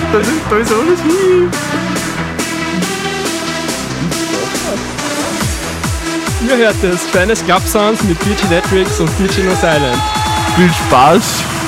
Da ist alles hin. Ihr hört es, Feines Club Sounds mit DJ Netrix und DJ No Silent. Viel Spaß!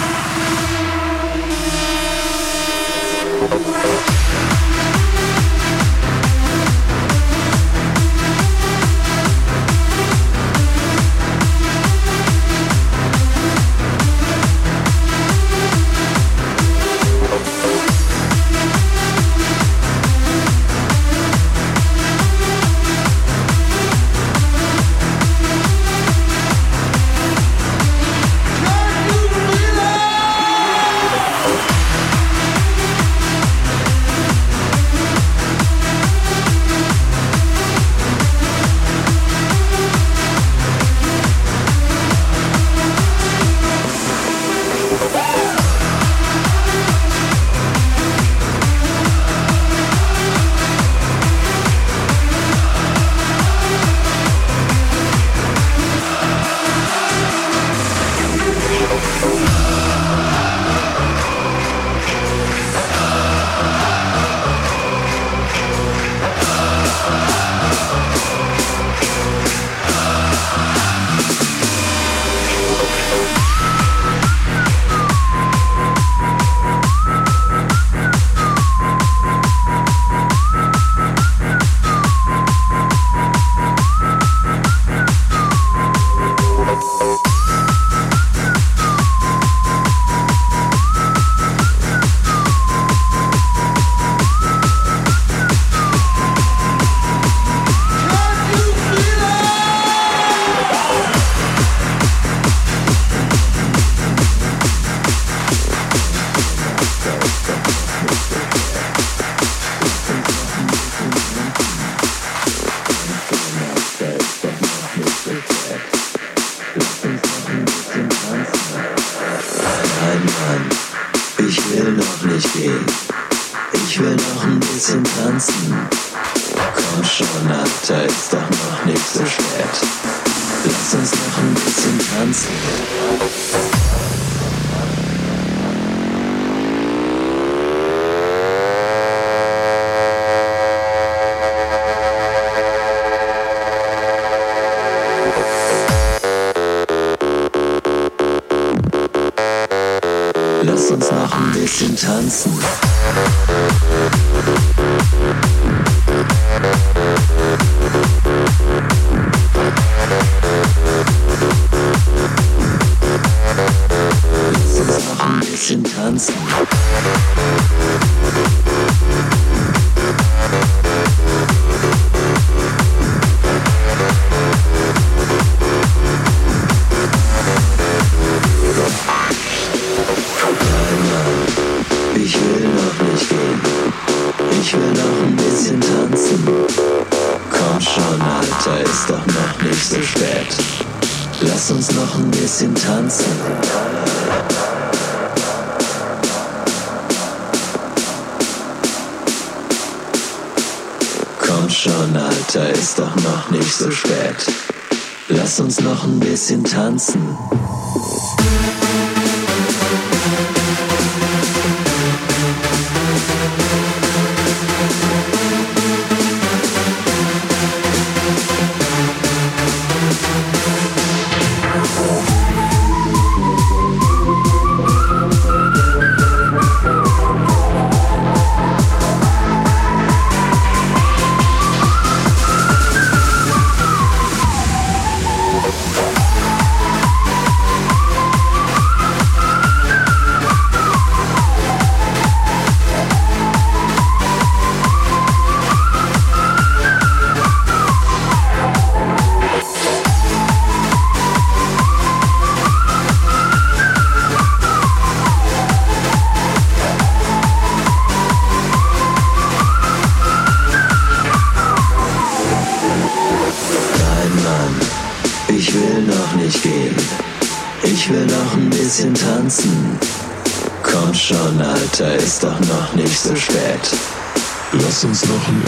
Lass uns noch ein bisschen tanzen. Komm schon, Alter, ist doch noch nicht so spät. Lass uns noch ein...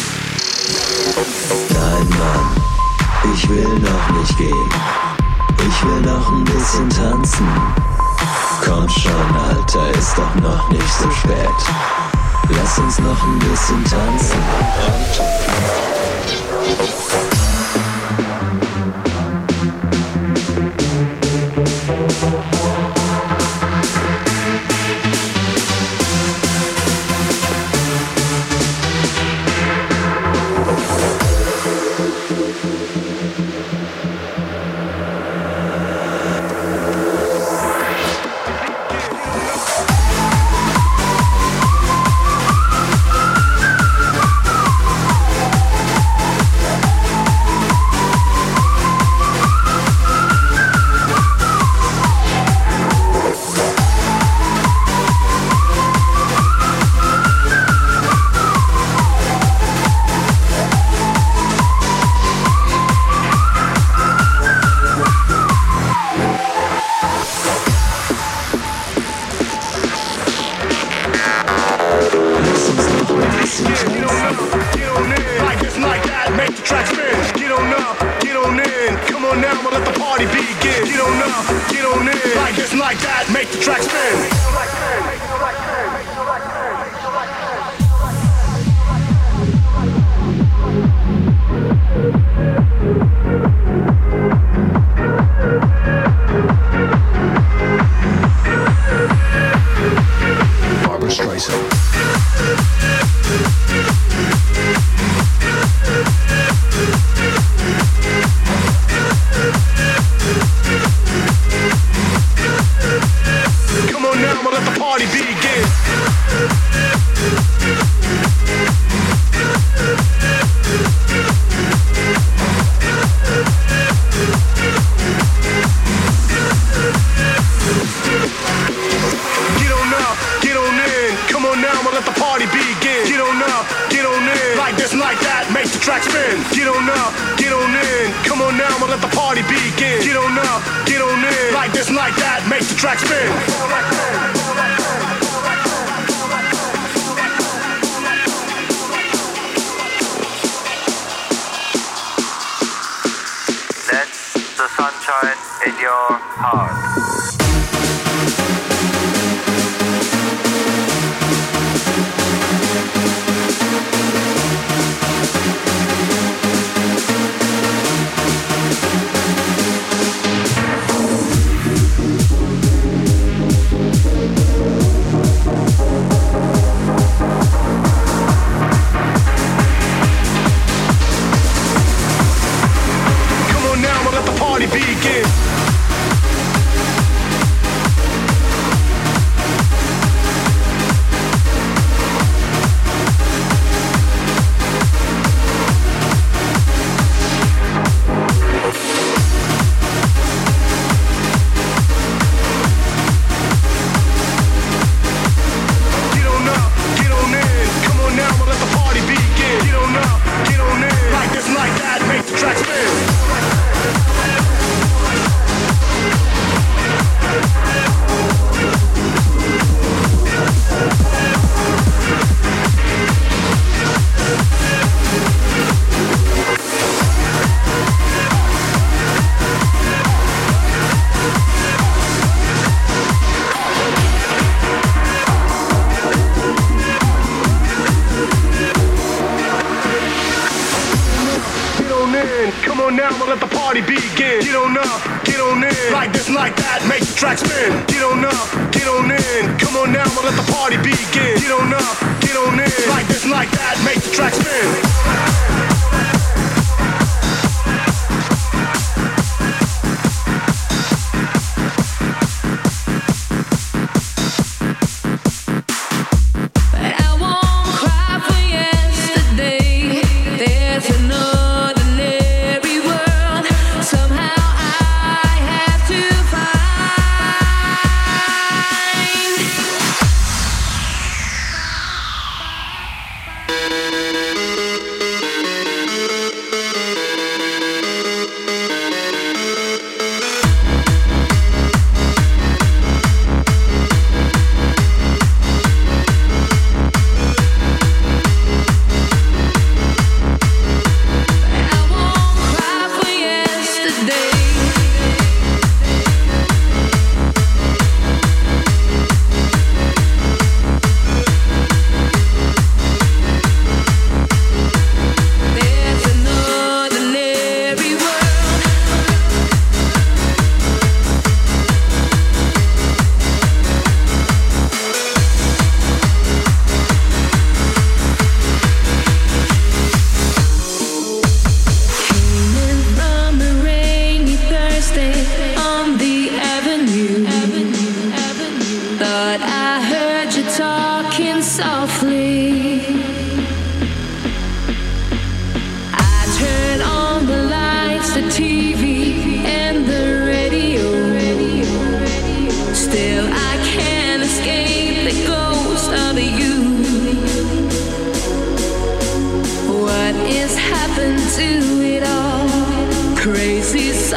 Nein, Mann, ich will noch nicht gehen. Ich will noch ein bisschen tanzen. Komm schon, Alter, ist doch noch nicht so spät. Lass uns noch ein bisschen tanzen.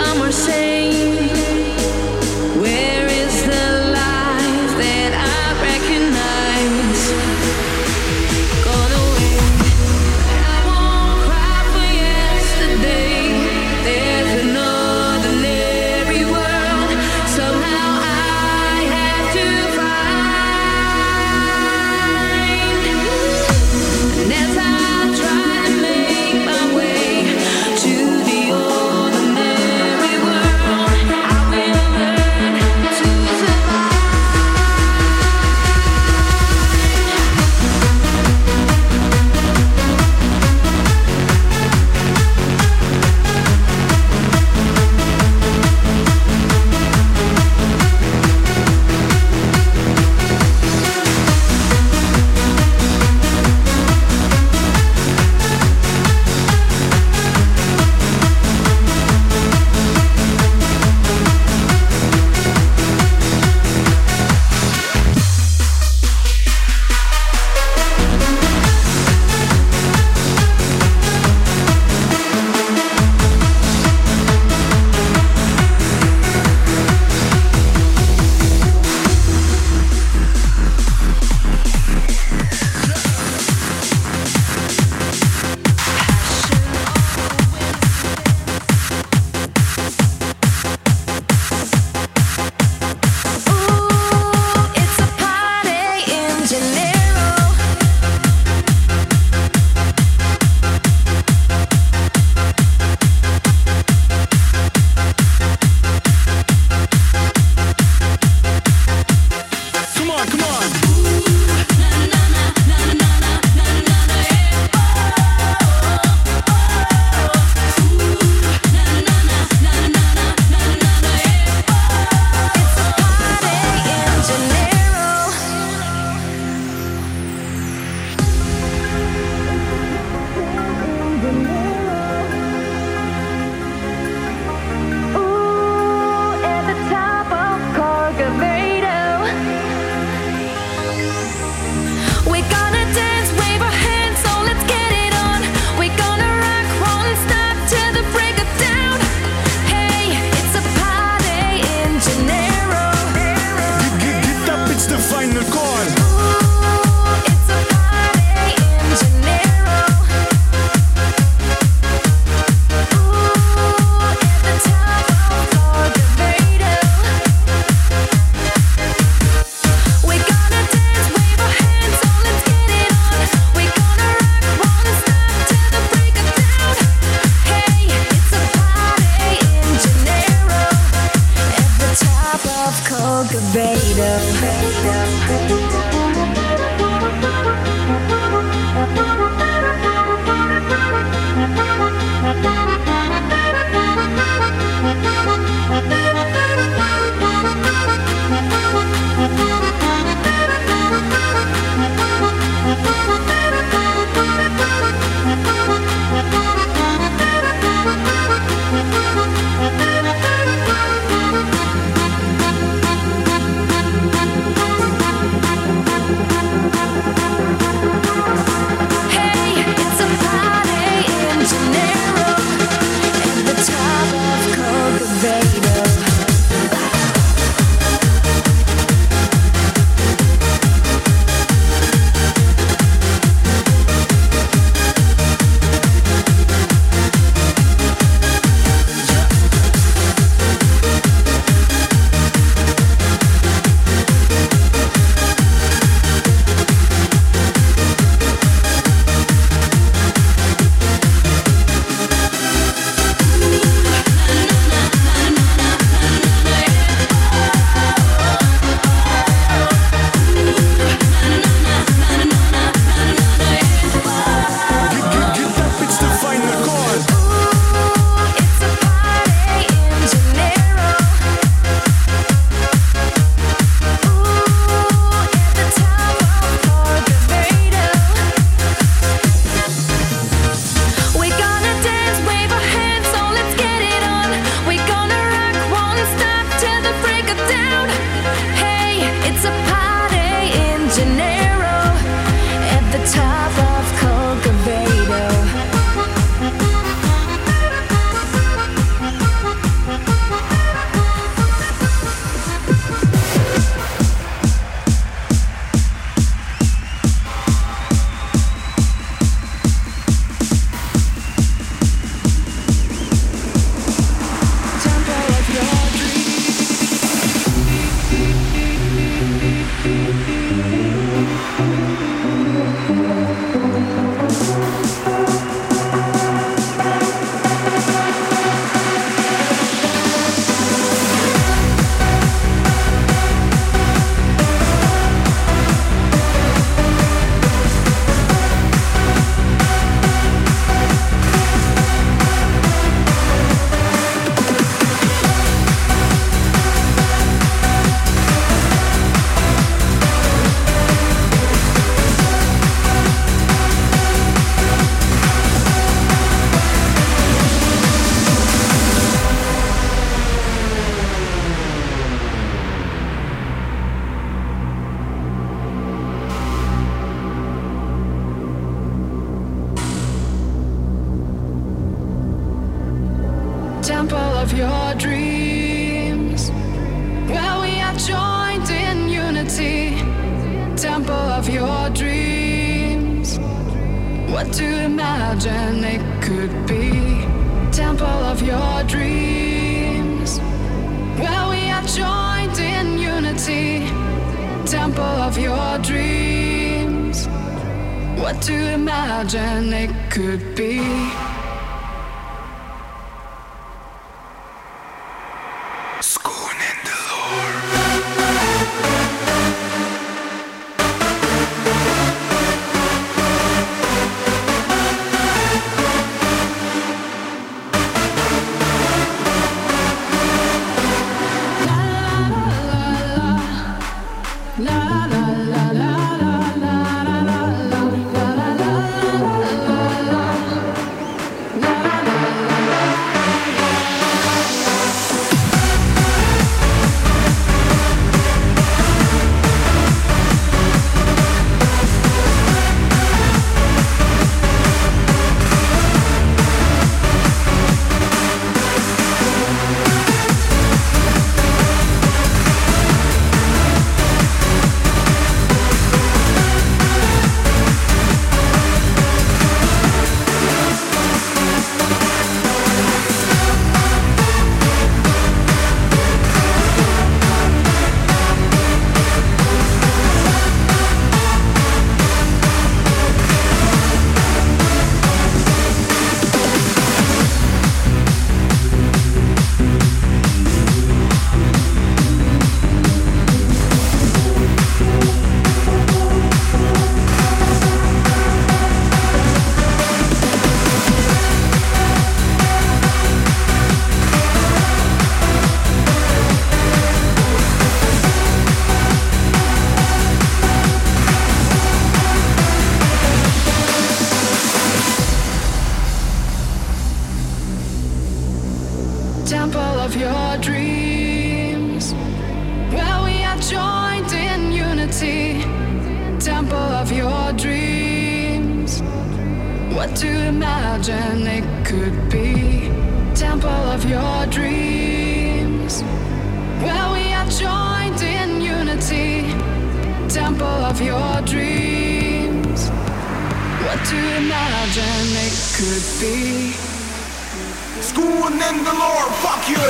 some are saying, where is the life that I recognize? Gone away. I won't cry for yesterday. There's an ordinary world somehow I have to find. And as I try to make my way to the ordinary world, I will learn to survive. Ooh, it's a party in Janeiro. Come on, come on. It's a party in Janeiro. Ooh, at the top of Corcovado. We're gonna dance, wave our hands, so let's get it on. We're gonna rock, won't stop till the break of dawn. Hey, it's a party in Janeiro. Get up, it's the final call. Ooh, it's a party in Janeiro. Ooh, at the top of Corcovado. We're gonna dance, wave our hands, so let's get it on. We're gonna rock, won't stop till the break of dawn. Hey, it's a party in Janeiro, at the top of Corcovado. What to imagine it could be. Temple of your dreams, where we are joined in unity. Temple of your dreams. What to imagine it could be. Temple of your dreams, where we are joined in unity. Temple of your dreams. What to imagine it could be. Temple of your dreams, where we are joined in unity. Temple of your dreams. What to imagine it could be. Schooling in the Lord, fuck you!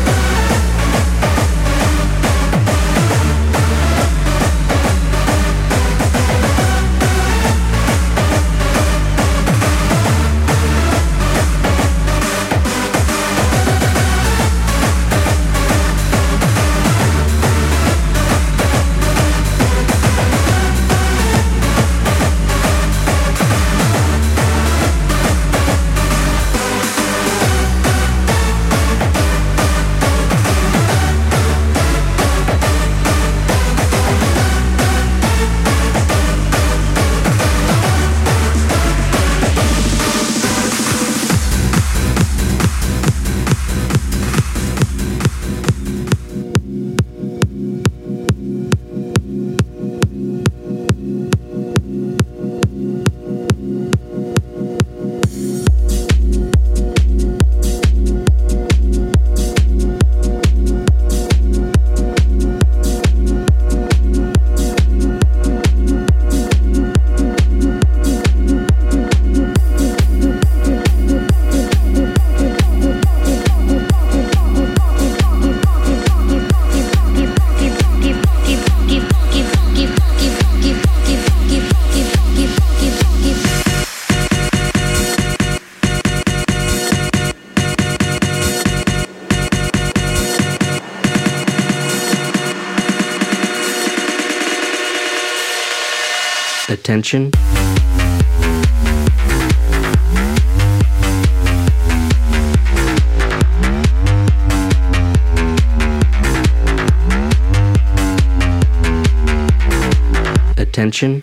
Attention. Attention.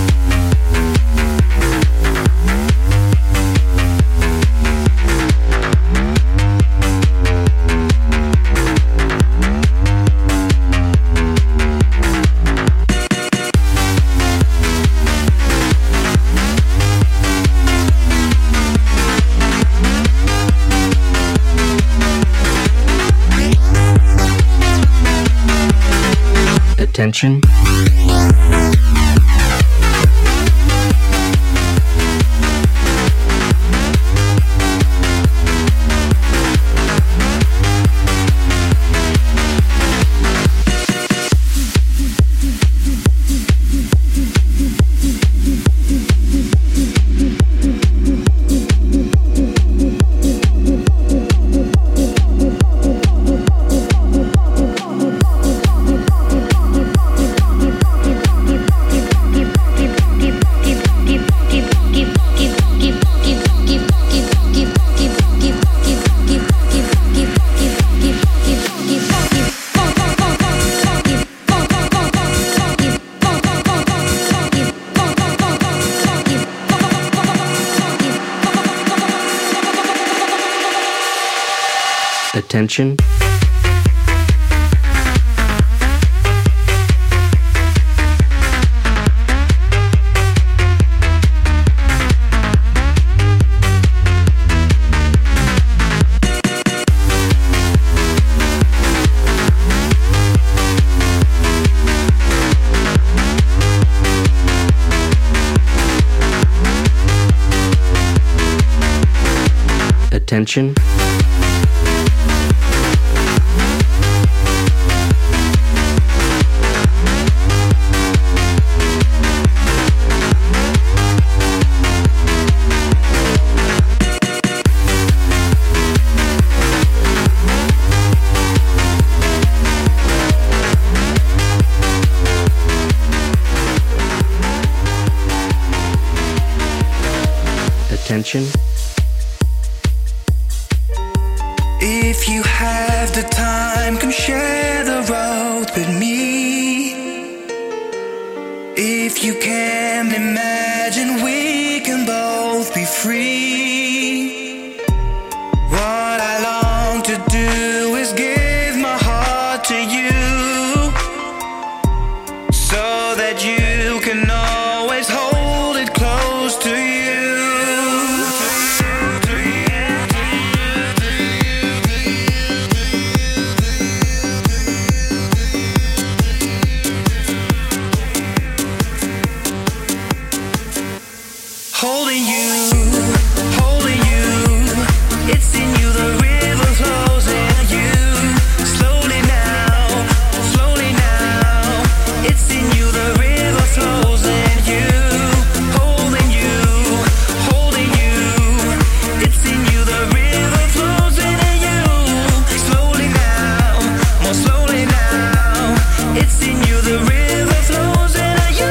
Attention. Attention. Attention. Attention. If you have the time, come share the road with me. If you can imagine, we can both be free. What I long to do is give my heart to you, so that you can always hold it close to you. Holding you, it's in you, the river flows in you. Slowly now, it's in you, the river flows in you. Holding you, it's in you, the river flows in you. Slowly now, more slowly now, it's in you, the river flows in you.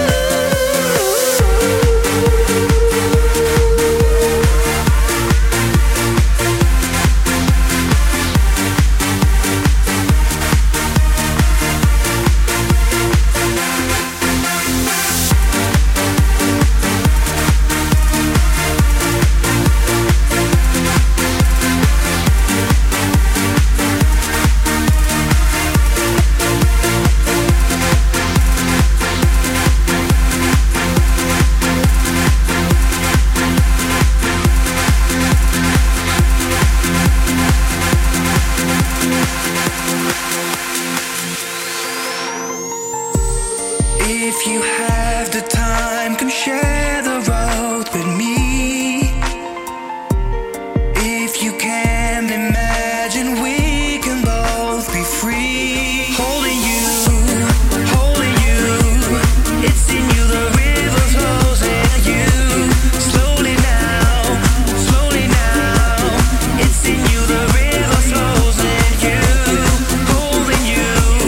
If you have the time, come share the road with me. If you can imagine, we can both be free. Holding you, it's in you, the river flows in you. Slowly now, it's in you, the river flows in you. Holding you,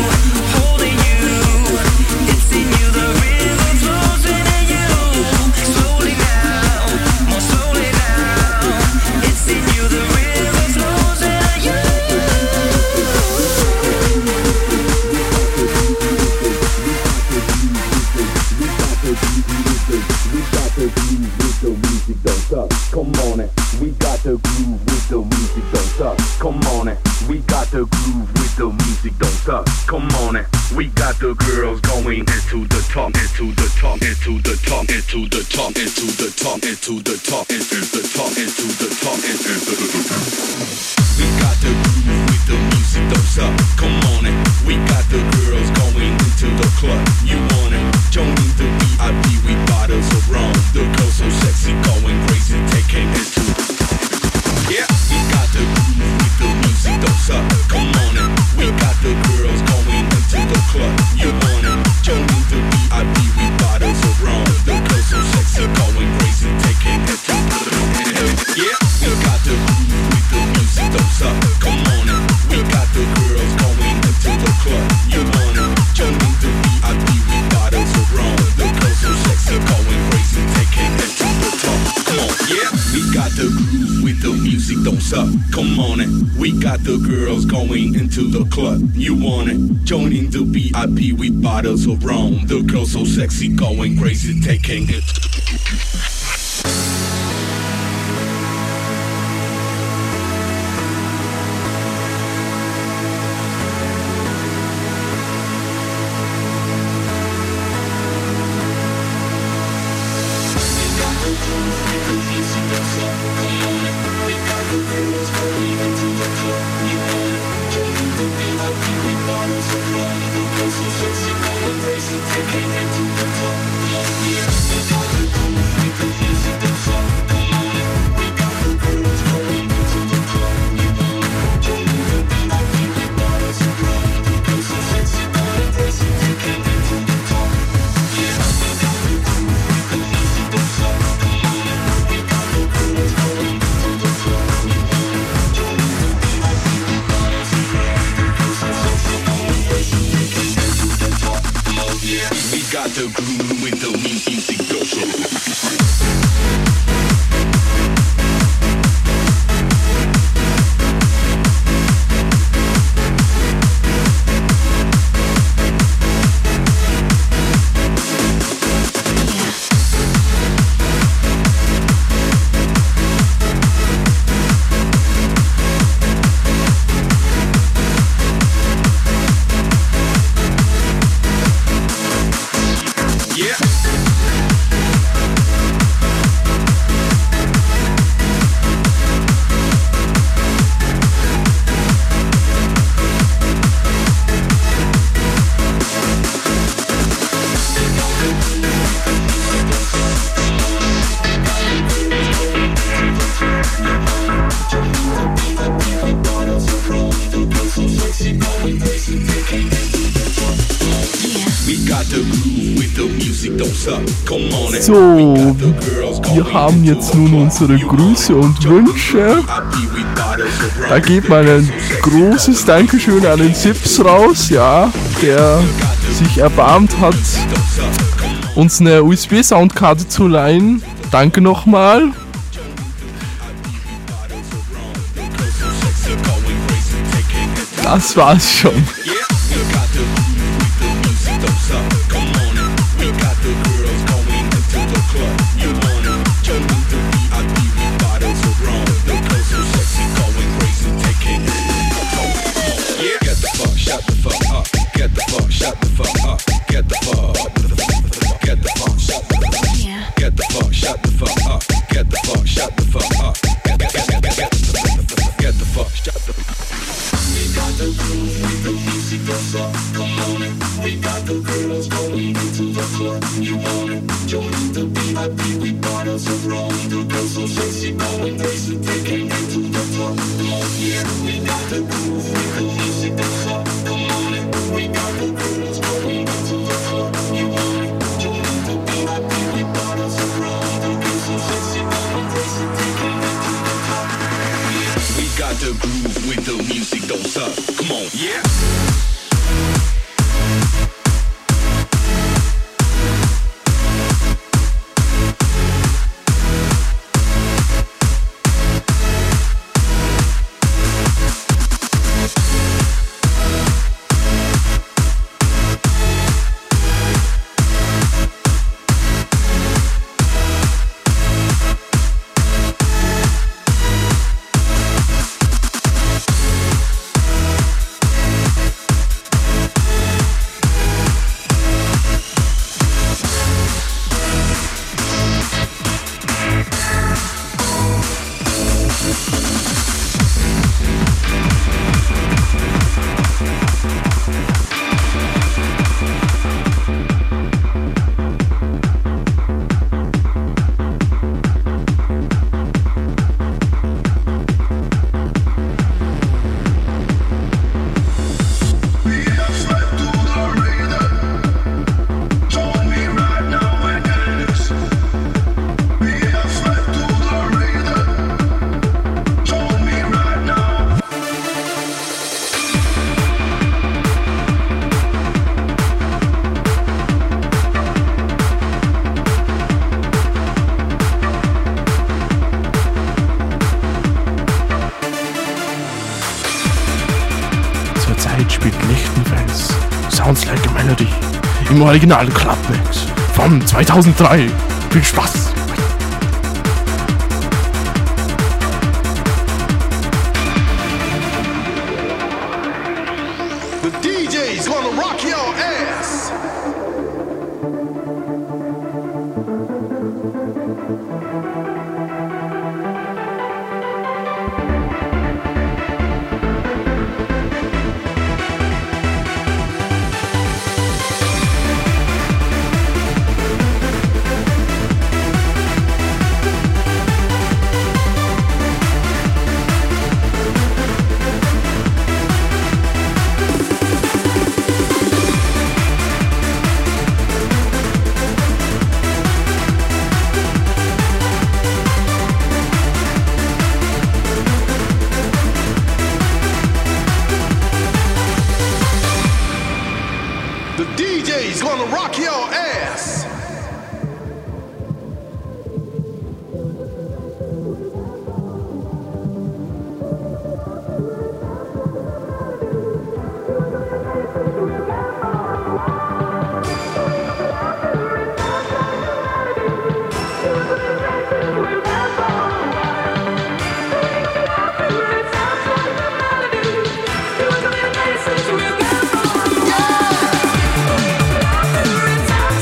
it's in you, the river flows in you. Slowly now, more slowly now, it's in you, the river flows in you. Come on it, we got the groove with the music, don't stop. Come on it, we got the groove with the music, don't stop. Come on it, we got the girls going into the top, into the top, into the top, into the top, into the top, into the top, into the top, into the top, into the top. We got the groove with the music, don't stop. Come on it, we got the girls going into the club. You want it? Joining the VIP with bottles of rum. The girls so sexy, going crazy, taking it to. Yeah, we got the groove with the music, don't stop. Come on it, we got the girls going into the club. You want it? Joining the VIP with bottles of rum. The girls so sexy, going crazy, taking it to. Yeah, we got the groove with the music, don't stop. Come on it, we got the girls going into the club. You want it? Joining the VIP with bottles of rum. The girls so sexy, going crazy, taking it to the top. Come on, yeah, we got the groove with the music, don't stop. Come on it, we got the girls going into the club. You want it? Joining the VIP with bottles of rum. The girls so sexy, going crazy, taking it. So, wir haben jetzt nun unsere Grüße und Wünsche. Da geht mal ein großes Dankeschön an den Sips raus, ja, der sich erbarmt hat, uns eine USB-Soundkarte zu leihen. Danke nochmal. Das war's schon. Sounds Like a Melody im Original Clubmix von 2003. Viel Spaß! The DJ's gonna rock your ass. gonna rock your ass. Yeah!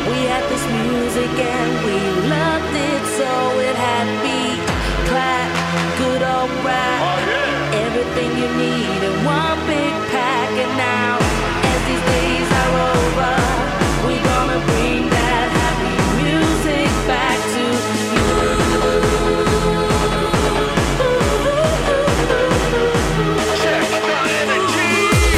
We had this music and we loved it, so it had beat, clap, good old rap. Everything you need in one big pack. And now, as these days are over, we're gonna bring that happy music back to you. Check the energy.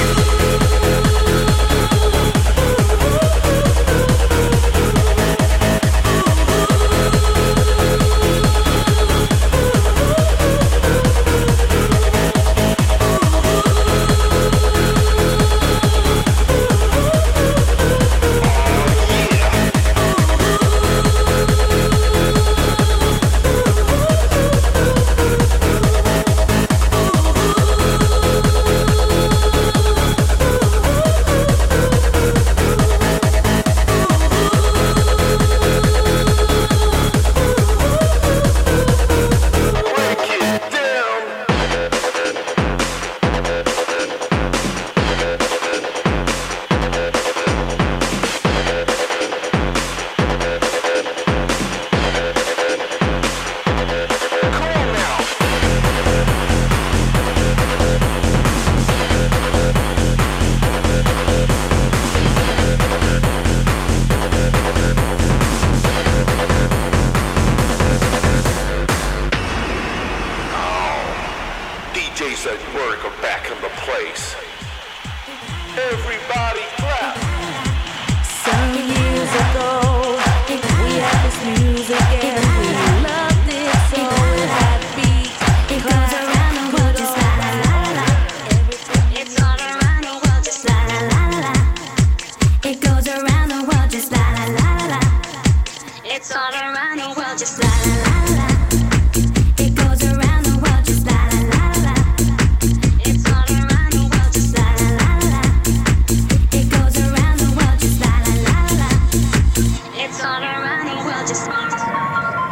DJs at work are back in the place. Everybody clap. Some years ago, we had this music and we loved it, so it had beat. It goes around the world just la la la la. It's all around the world just la la la la. It goes around the world just la la la la. It's all around the world just la la la la. It goes around the world just la la la la. It's all around the world just la la la la. It goes around the world just la la la la. It's all around the world just la la la la.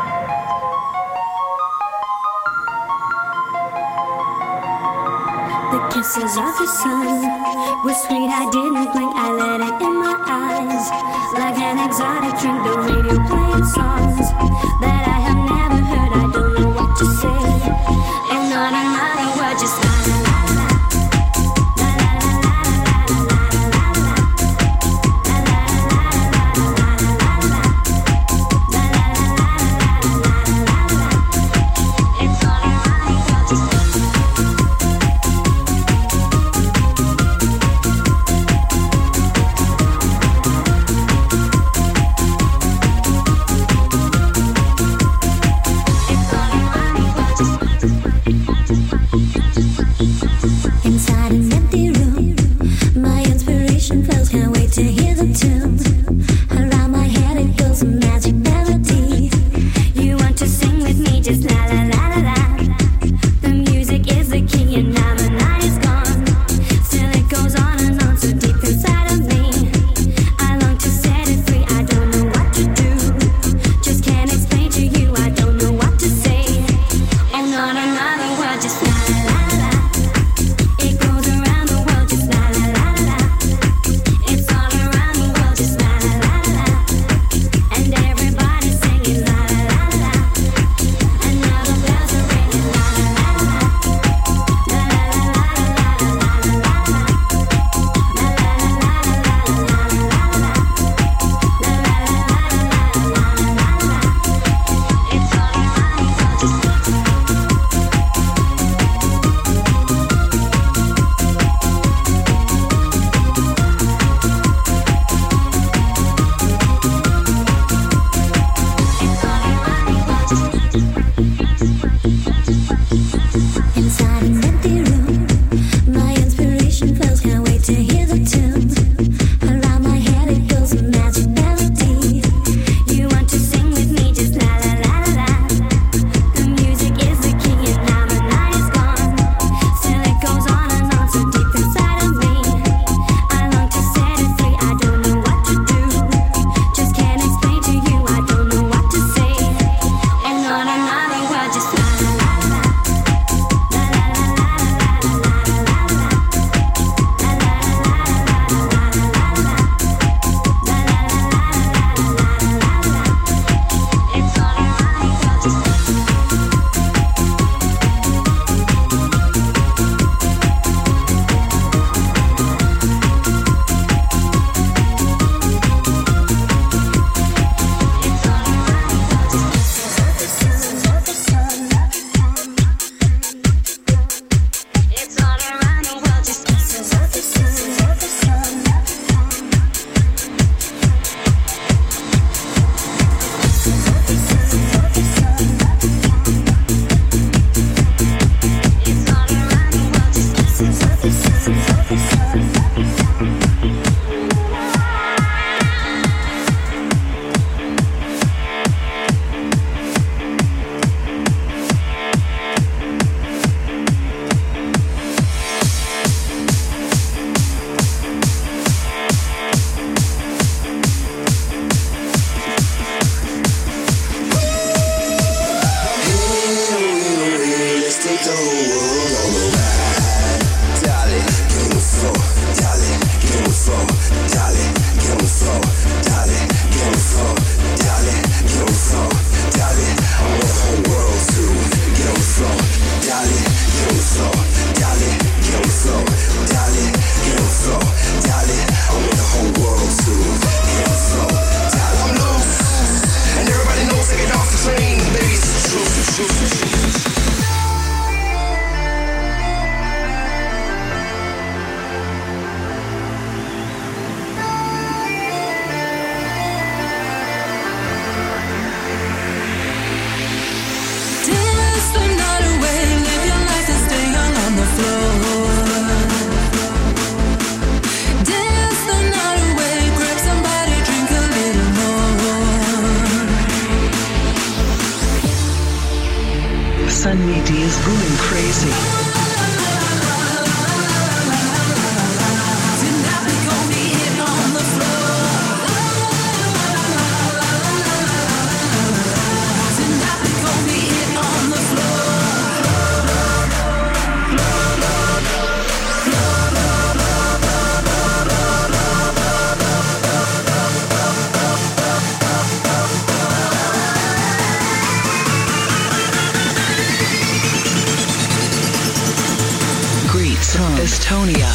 The kisses of the sun were sweet, I didn't blink, I let it in my eyes. Like an exotic drink, the radio playing songs that I have never heard, I don't know what to say. And not another word, just la la la la. La la la la la la la la. La la la la la la la. La la la la la la la. It's all around the world, just la la la. It's all around the world, just Sanity is going crazy. Greets from Estonia.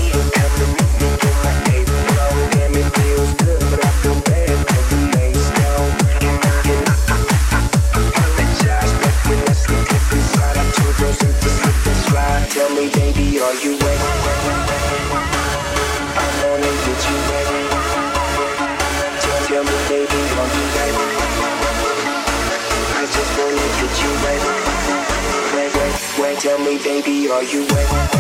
Damn, it feels good, but I feel bad 'cause the night's down. baby, are you wet?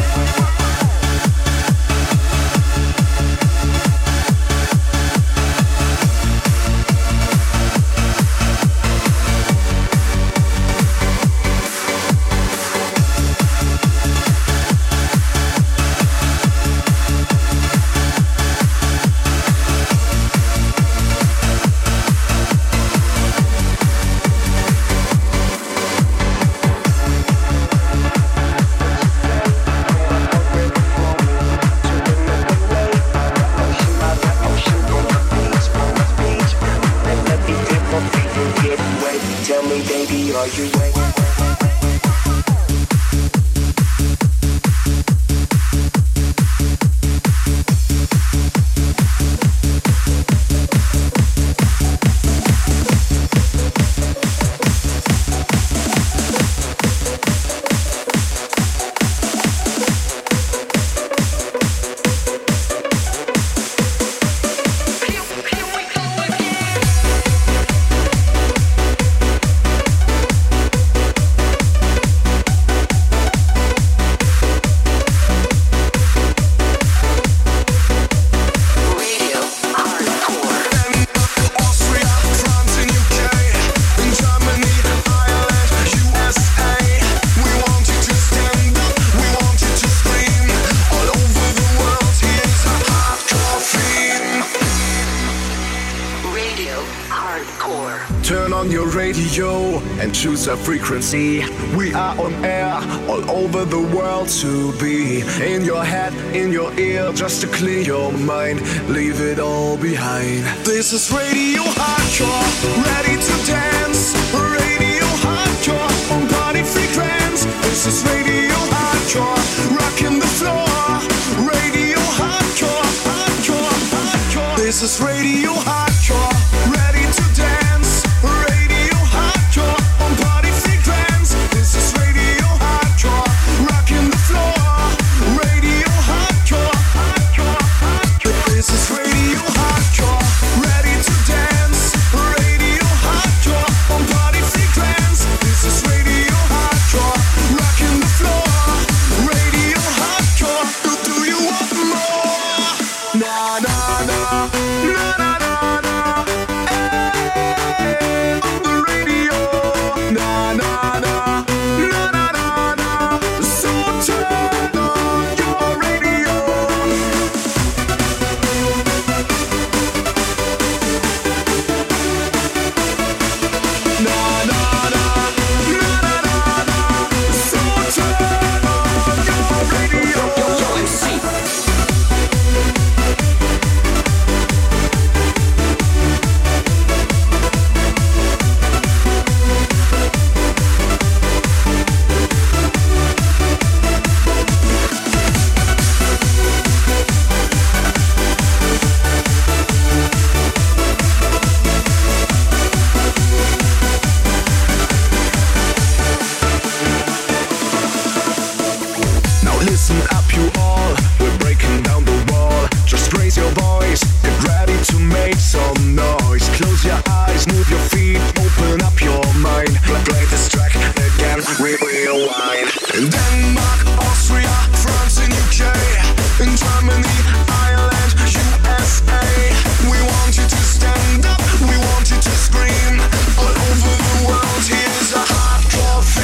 Tell me, baby, are you wet? Turn on your radio and choose a frequency. We are on air all over the world to be. In your head, in your ear, just to clear your mind. Leave it all behind. This is Radio Hardcore, ready to dance. Radio Hardcore on Party Frequenz. This is Radio Hardcore, rocking the floor. Radio Hardcore, hardcore, hardcore. This is Radio Hardcore, ready to dance. Radio Hardcore on Party Frequenz. This is Radio Hardcore, rocking the floor. Radio Hardcore, hardcore, hardcore. This is Radio Hardcore, ready to dance. Radio Hardcore on Party Frequenz. This is Radio Hardcore, rocking the floor. Radio Hardcore. Do you want more? Na na na na na na na. Hey, on the radio. Na na na na na na na. So turn on your radio. Na na na na na na na. So turn on your radio. Now listen up you all, we're breaking down the wall. Just raise your voice, get ready to make some noise. Close your eyes, move your feet, open up your mind. Play this track again, we rewind. In Denmark